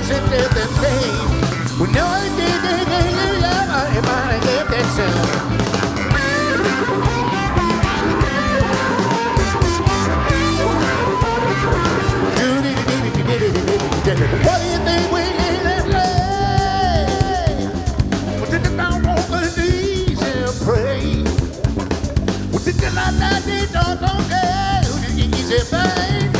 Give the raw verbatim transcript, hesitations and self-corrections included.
sit there the same. We know it did it, everybody get that sound. What do you think we're gonna play? We did it down on the knees and pray. We did it like that, they don't, don't care. We did it easy, baby.